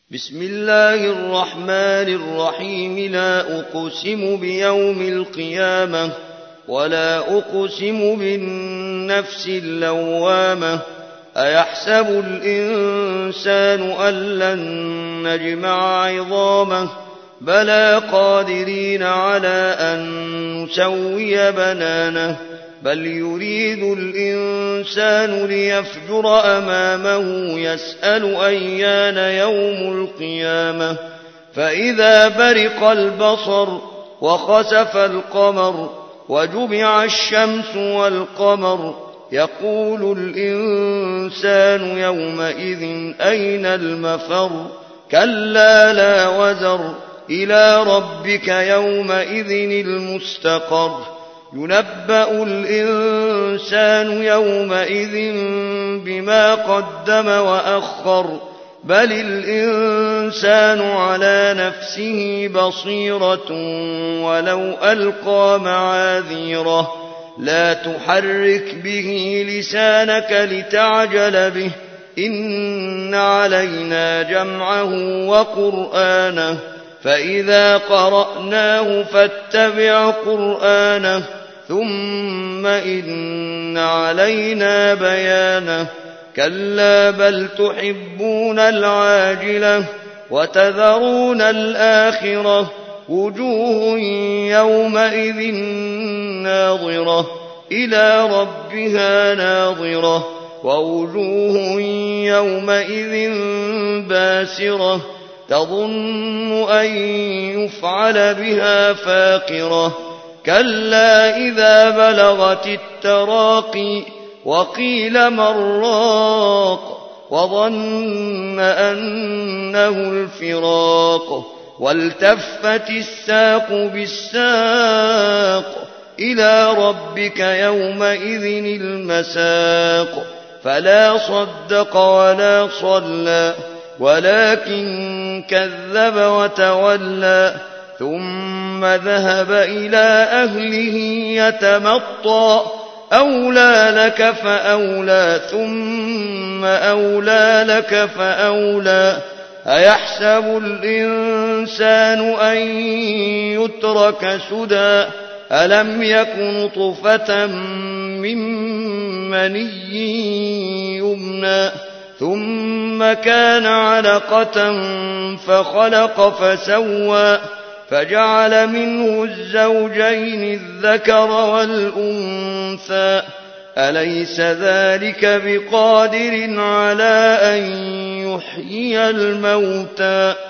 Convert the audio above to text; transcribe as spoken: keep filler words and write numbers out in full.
بسم الله الرحمن الرحيم. لا أقسم بيوم القيامة ولا أقسم بالنفس اللوامة. أيحسب الإنسان أن لن نجمع عظامه بلى قادرين على أن نسوي بنانه. بل يريد الإنسان ليفجر أمامه يسأل أيان يوم القيامة. فإذا برق البصر وخسف القمر وجمع الشمس والقمر يقول الإنسان يومئذ أين المفر. كلا لا وزر إلى ربك يومئذ المستقر. ينبأ الإنسان يومئذ بما قدم وأخر. بل الإنسان على نفسه بصيرة ولو ألقى معاذيره. لا تحرك به لسانك لتعجل به إن علينا جمعه وقرآنه. فإذا قرأناه فاتبع قرآنه ثم إن علينا بيانه. كلا بل تحبون العاجلة وتذرون الآخرة. وجوه يومئذ ناظرة إلى ربها ناظرة ووجوه يومئذ باسرة تظن أن يفعل بها فاقرة. كلا إذا بلغت التراقي وقيل من راق وظن أنه الفراق. والتفت الساق بالساق إلى ربك يومئذ المساق. فلا صدق ولا صلى ولكن كذب وتولى ثم ذهب إلى أهله يتمطى. أولى لك فأولى ثم أولى لك فأولى. أيحسب الإنسان أن يترك سدى ألم يكن طفة من مني يمنى ثم كان علقة فخلق فسوى فجعل منه الزوجين الذكر والأنثى. أليس ذلك بقادر على أن يحيي الموتى